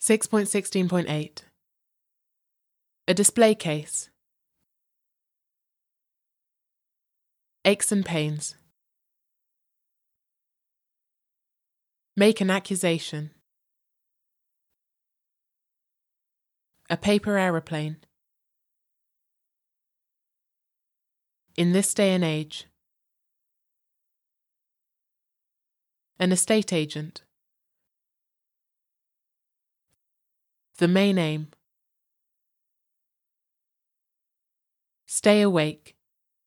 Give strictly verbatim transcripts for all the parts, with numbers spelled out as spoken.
six point sixteen point eight. A display case. Aches and pains. Make an accusation. A paper aeroplane. In this day and age. An estate agent. The main aim. Stay awake.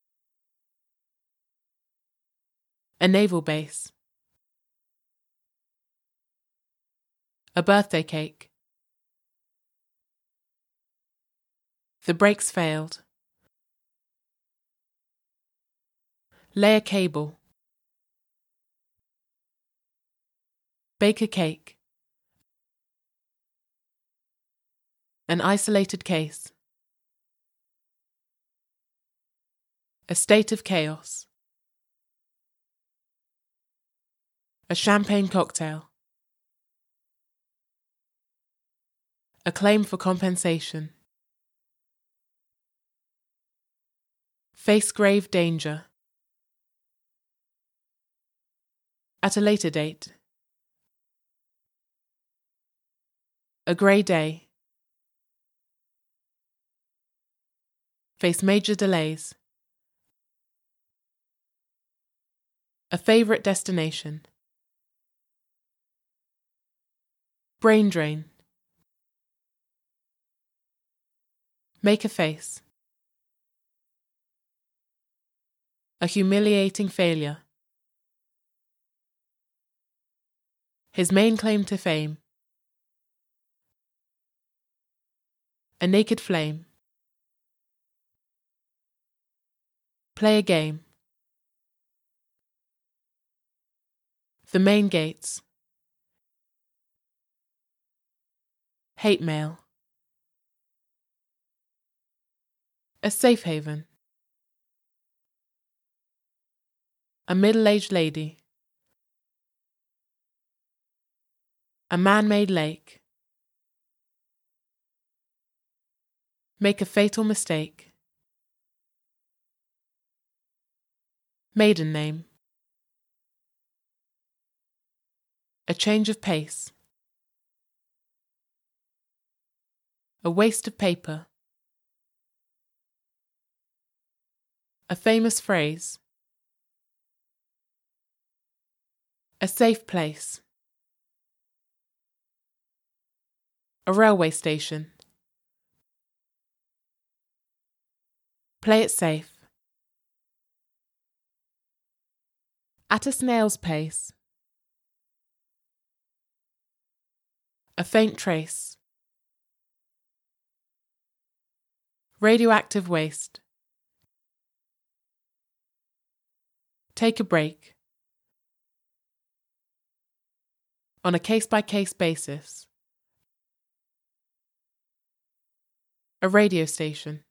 A naval base. A birthday cake. The brakes failed. Lay a cable. Bake a cake. An isolated case. A state of chaos. A champagne cocktail. A claim for compensation. Face grave danger. At a later date. A grey day. Face major delays. A favourite destination. Brain drain. Make a face. A humiliating failure. His main claim to fame. A naked flame. Play a game. The main gates. Hate mail. A safe haven. A middle-aged lady. A man-made lake. Make a fatal mistake. Maiden name. A change of pace. A waste of paper. A famous phrase. A safe place. A railway station. Play it safe. At a snail's pace. A faint trace. Radioactive waste. Take a break. On a case-by-case basis. A radio station.